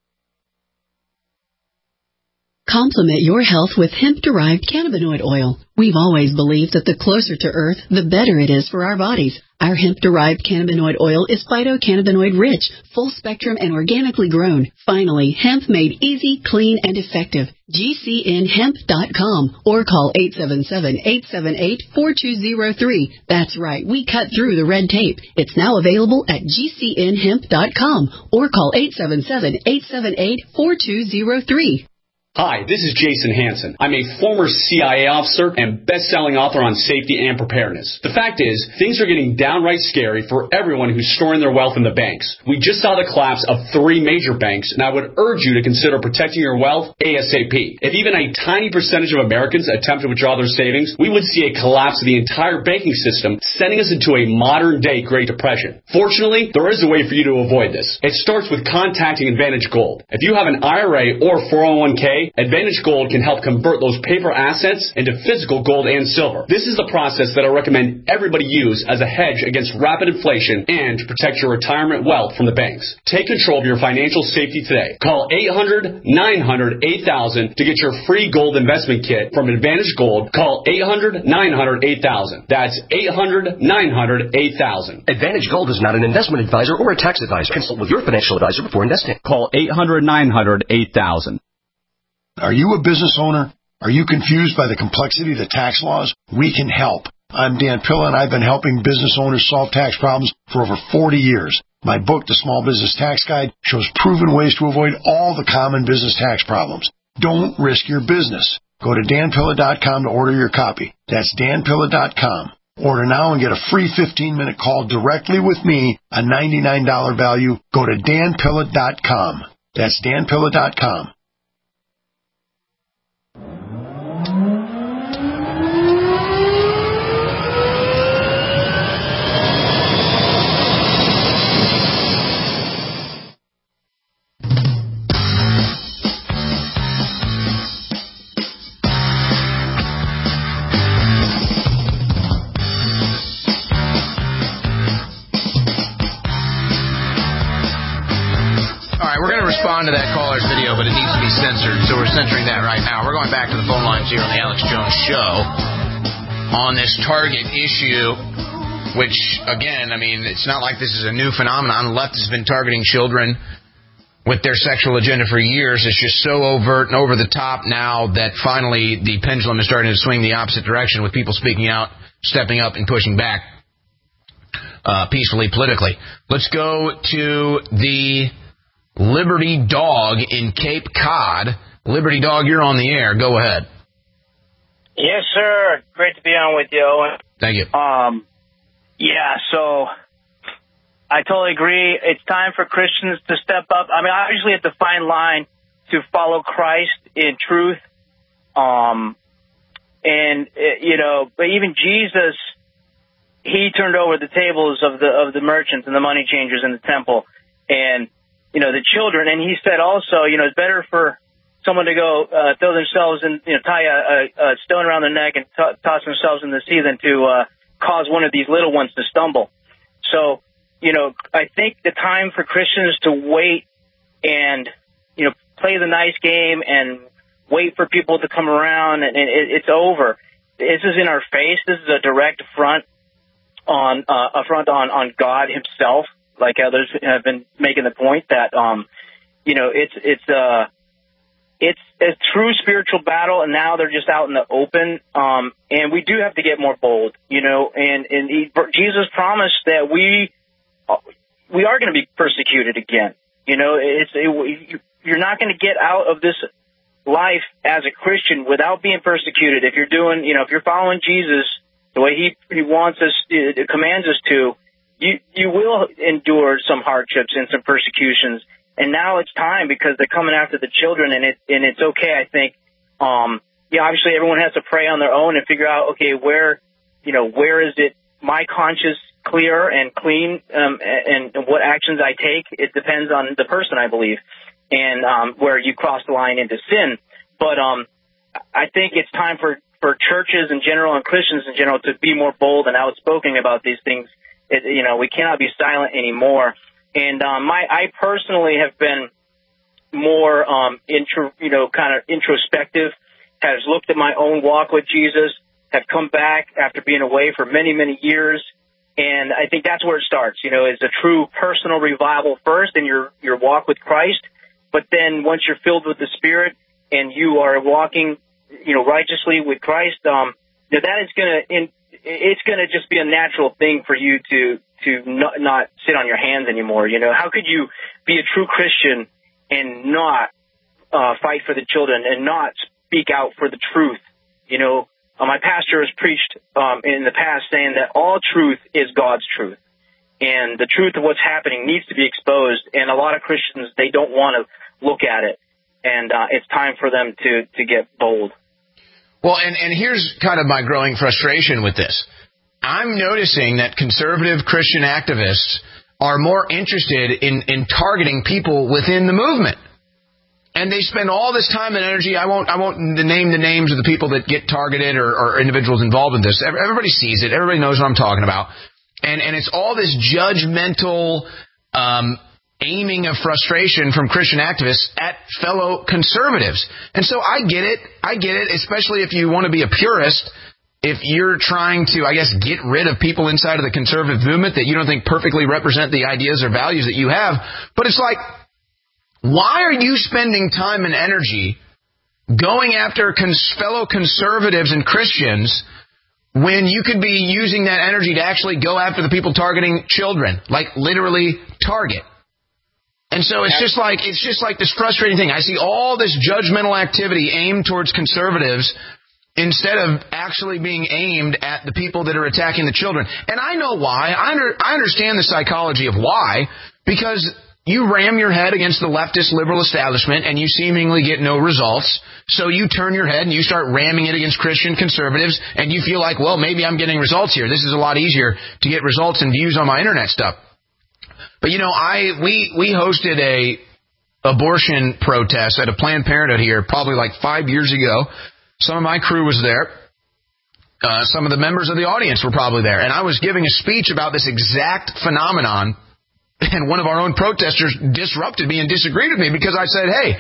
Complement your health with hemp-derived cannabinoid oil. We've always believed that the closer to Earth, the better it is for our bodies. Our hemp-derived cannabinoid oil is phytocannabinoid-rich, full-spectrum, and organically grown. Finally, hemp made easy, clean, and effective. GCNhemp.com or call 877-878-4203. That's right, we cut through the red tape. It's now available at GCNhemp.com or call 877-878-4203. Hi, this is Jason Hansen. I'm a former CIA officer and best-selling author on safety and preparedness. The fact is, things are getting downright scary for everyone who's storing their wealth in the banks. We just saw the collapse of 3 major banks, and I would urge you to consider protecting your wealth ASAP. If even a tiny percentage of Americans attempt to withdraw their savings, we would see a collapse of the entire banking system, sending us into a modern-day Great Depression. Fortunately, there is a way for you to avoid this. It starts with contacting Advantage Gold. If you have an IRA or 401k, Advantage Gold can help convert those paper assets into physical gold and silver. This is the process that I recommend everybody use as a hedge against rapid inflation and to protect your retirement wealth from the banks. Take control of your financial safety today. Call 800-900-8000 to get your free gold investment kit from Advantage Gold. Call 800-900-8000. That's 800-900-8000. Advantage Gold is not an investment advisor or a tax advisor. Consult with your financial advisor before investing. Call 800-900-8000. Are you a business owner? Are you confused by the complexity of the tax laws? We can help. I'm Dan Pilla, and I've been helping business owners solve tax problems for over 40 years. My book, The Small Business Tax Guide, shows proven ways to avoid all the common business tax problems. Don't risk your business. Go to danpilla.com to order your copy. That's danpilla.com. Order now and get a free 15-minute call directly with me, a $99 value. Go to danpilla.com. That's danpilla.com. Respond to that caller's video, but it needs to be censored, so we're censoring that right now. We're going back to the phone lines here on the Alex Jones Show on this Target issue, which, again, I mean, it's not like this is a new phenomenon. The left has been targeting children with their sexual agenda for years. It's just so overt and over the top now that finally the pendulum is starting to swing the opposite direction with people speaking out, stepping up, and pushing back peacefully, politically. Let's go to the Liberty Dog in Cape Cod. Liberty Dog, you're on the air. Go ahead. Yes, sir. Great to be on with you, Owen. Thank you. Yeah, so I totally agree. It's time for Christians to step up. I mean, obviously, it's a fine line to follow Christ in truth. But even Jesus, he turned over the tables of the merchants and the money changers in the temple. And the children, and he said also, it's better for someone to go throw themselves in, tie a stone around their neck and toss themselves in the sea than to cause one of these little ones to stumble. So, I think the time for Christians to wait and, play the nice game and wait for people to come around, and it's over. This is in our face. This is a direct affront on God himself. Like others have been making the point that, it's a true spiritual battle, and now they're just out in the open. And we do have to get more bold, and Jesus promised that we are going to be persecuted again. You're not going to get out of this life as a Christian without being persecuted. If you're doing, if you're following Jesus the way he wants us, commands us to, you will endure some hardships and some persecutions. And now it's time, because they're coming after the children, and it's okay, I think. Obviously everyone has to pray on their own and figure out, okay, where is it my conscience clear and clean, and what actions I take. It depends on the person, I believe, and where you cross the line into sin. But I think it's time for churches in general and Christians in general to be more bold and outspoken about these things. We cannot be silent anymore. And I personally have been more kind of introspective, has looked at my own walk with Jesus, have come back after being away for many, many years. And I think that's where it starts, is a true personal revival first in your walk with Christ. But then once you're filled with the Spirit and you are walking, righteously with Christ, that is it's going to just be a natural thing for you to not sit on your hands anymore. How could you be a true Christian and not fight for the children and not speak out for the truth? My pastor has preached in the past saying that all truth is God's truth, and the truth of what's happening needs to be exposed. And a lot of Christians, they don't want to look at it, and it's time for them to get bold. Well, and here's kind of my growing frustration with this. I'm noticing that conservative Christian activists are more interested in targeting people within the movement. And they spend all this time and energy. I won't name the names of the people that get targeted or individuals involved in this. Everybody sees it. Everybody knows what I'm talking about. And it's all this judgmental aiming of frustration from Christian activists at fellow conservatives. And so I get it, especially if you want to be a purist. If you're trying to, I guess, get rid of people inside of the conservative movement that you don't think perfectly represent the ideas or values that you have. But it's like, why are you spending time and energy going after fellow conservatives and Christians when you could be using that energy to actually go after the people targeting children, like literally target? And so it's just like this frustrating thing. I see all this judgmental activity aimed towards conservatives instead of actually being aimed at the people that are attacking the children. And I know why. I understand the psychology of why, because you ram your head against the leftist liberal establishment and you seemingly get no results. So you turn your head and you start ramming it against Christian conservatives, and you feel like, well, maybe I'm getting results here. This is a lot easier to get results and views on my internet stuff. But we hosted a abortion protest at a Planned Parenthood here probably like 5 years ago. Some of my crew was there. Some of the members of the audience were probably there. And I was giving a speech about this exact phenomenon. And one of our own protesters disrupted me and disagreed with me because I said, hey,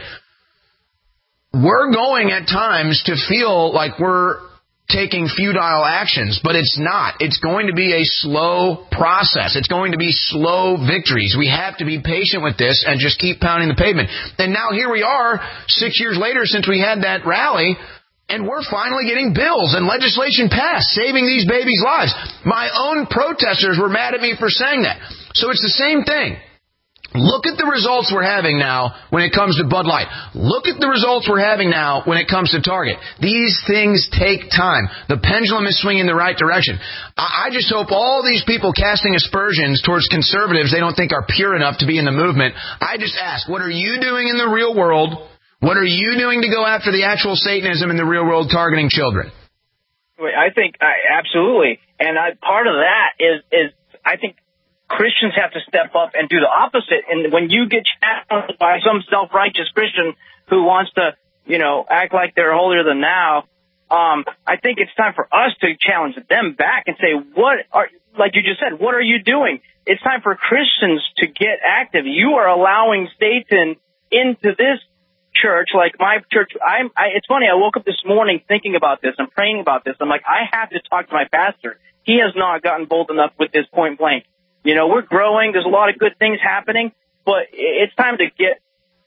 we're going at times to feel like we're taking futile actions, but it's not. It's going to be a slow process. It's going to be slow victories. We have to be patient with this and just keep pounding the pavement. And now here we are 6 years later since we had that rally, and we're finally getting bills and legislation passed, saving these babies' lives. My own protesters were mad at me for saying that. So it's the same thing. Look at the results we're having now when it comes to Bud Light. Look at the results we're having now when it comes to Target. These things take time. The pendulum is swinging in the right direction. I just hope all these people casting aspersions towards conservatives they don't think are pure enough to be in the movement. I just ask, what are you doing in the real world? What are you doing to go after the actual Satanism in the real world targeting children? I think absolutely. And part of that is I think Christians have to step up and do the opposite. And when you get challenged by some self-righteous Christian who wants to, act like they're holier than thou, I think it's time for us to challenge them back and say, like you just said, what are you doing? It's time for Christians to get active. You are allowing Satan into this church, like my church. It's funny, I woke up this morning thinking about this and praying about this. I'm like, I have to talk to my pastor. He has not gotten bold enough with this point blank. We're growing. There's a lot of good things happening, but it's time to get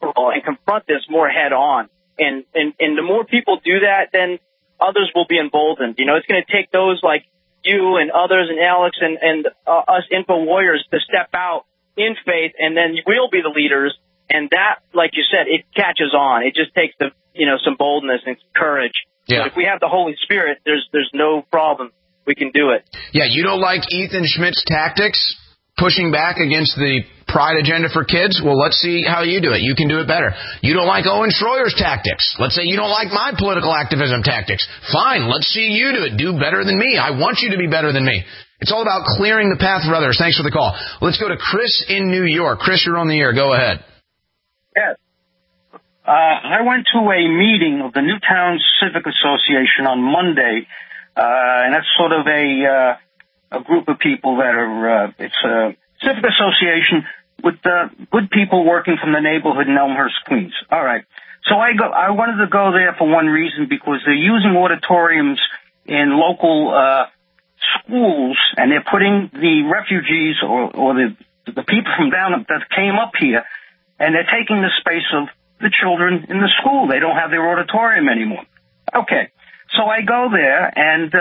visceral and confront this more head on. And the more people do that, then others will be emboldened. You know, it's going to take those like you and others and Alex and us info warriors to step out in faith, and then we'll be the leaders. And that, like you said, it catches on. It just takes some boldness and courage. Yeah. But if we have the Holy Spirit, there's no problem. We can do it. Yeah, you don't like Ethan Schmidt's tactics, pushing back against the pride agenda for kids? Well, let's see how you do it. You can do it better. You don't like Owen Schroyer's tactics. Let's say you don't like my political activism tactics. Fine, let's see you do it. Do better than me. I want you to be better than me. It's all about clearing the path for others. Thanks for the call. Let's go to Chris in New York. Chris, you're on the air. Go ahead. Yes. I went to a meeting of the Newtown Civic Association on Monday, and that's sort of a group of people that are, it's a civic association with good people working from the neighborhood in Elmhurst, Queens. All right. So I wanted to go there for one reason, because they're using auditoriums in local schools, and they're putting the refugees or the people from down that came up here, and they're taking the space of the children in the school. They don't have their auditorium anymore. Okay. So I go there, and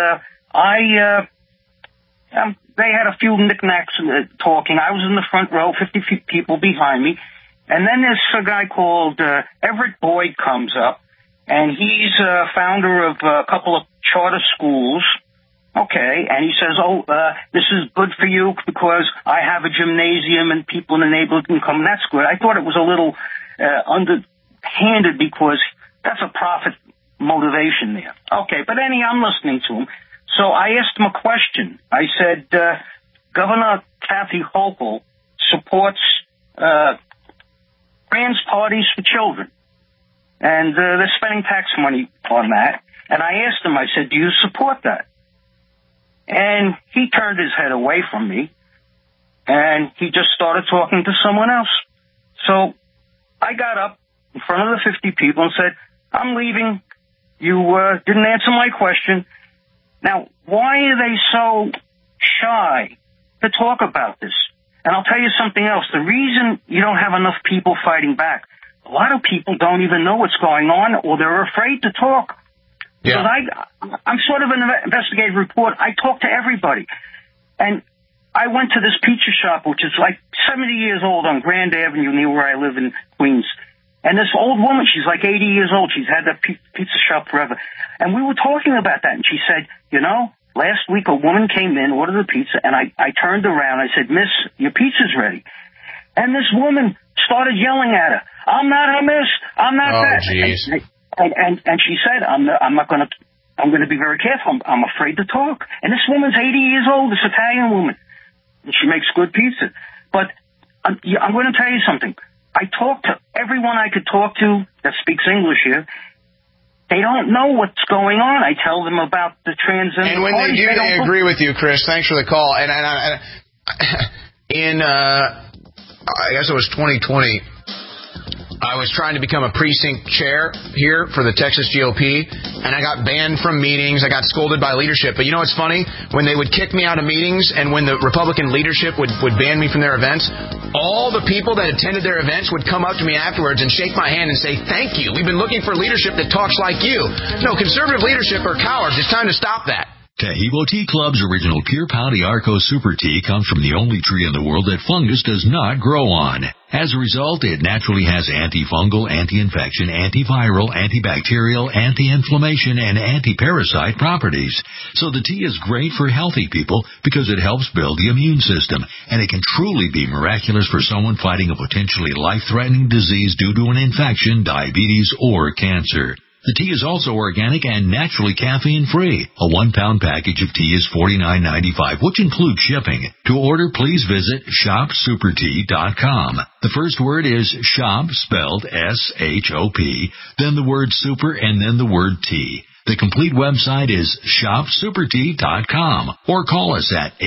they had a few knickknacks talking. I was in the front row, 50 people behind me. And then this guy called Everett Boyd comes up, and he's founder of a couple of charter schools. Okay, and he says, this is good for you because I have a gymnasium and people in the neighborhood can come. That's good. I thought it was a little underhanded because that's a profit motivation there. Okay, but anyhow, I'm listening to him. So I asked him a question. I said, Governor Kathy Hochul supports trans parties for children, and they're spending tax money on that. And I asked him, I said, do you support that? And he turned his head away from me, and he just started talking to someone else. So I got up in front of the 50 people and said, I'm leaving. You didn't answer my question. Now, why are they so shy to talk about this? And I'll tell you something else. The reason you don't have enough people fighting back, a lot of people don't even know what's going on, or they're afraid to talk. Yeah. Because I'm sort of an investigative report. I talk to everybody. And I went to this pizza shop, which is like 70 years old on Grand Avenue near where I live in Queens. And this old woman, she's like 80 years old. She's had that pizza shop forever. And we were talking about that. And she said, you know, last week a woman came in, ordered a pizza, and I turned around. I said, Miss, your pizza's ready. And this woman started yelling at her. I'm not a miss. I'm not that. Oh, jeez. And she said, I'm going to be very careful. I'm afraid to talk. And this woman's 80 years old, this Italian woman. And she makes good pizza. But I'm going to tell you something. I talked to everyone I could talk to that speaks English here. They don't know what's going on. I tell them about the transgender. And when they do, they agree with you, Chris. Thanks for the call. And I guess it was 2020, I was trying to become a precinct chair here for the Texas GOP, and I got banned from meetings. I got scolded by leadership. But you know what's funny? When they would kick me out of meetings and when the Republican leadership would ban me from their events, all the people that attended their events would come up to me afterwards and shake my hand and say, thank you. We've been looking for leadership that talks like you. No, conservative leadership are cowards. It's time to stop that. Taheebo Tea Club's original Pure Pau d'Arco Super Tea comes from the only tree in the world that fungus does not grow on. As a result, it naturally has antifungal, anti-infection, antiviral, antibacterial, anti-inflammation, and anti-parasite properties. So the tea is great for healthy people because it helps build the immune system, and it can truly be miraculous for someone fighting a potentially life-threatening disease due to an infection, diabetes, or cancer. The tea is also organic and naturally caffeine-free. A 1-pound package of tea is $49.95, which includes shipping. To order, please visit shopsupertea.com. The first word is shop, spelled S-H-O-P, then the word super, and then the word tea. The complete website is shopsupertea.com, or call us at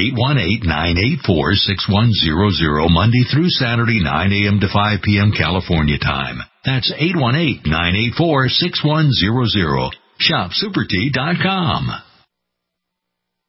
818-984-6100 Monday through Saturday, 9 a.m. to 5 p.m. California time. That's 818-984-6100. Shopsupertea.com.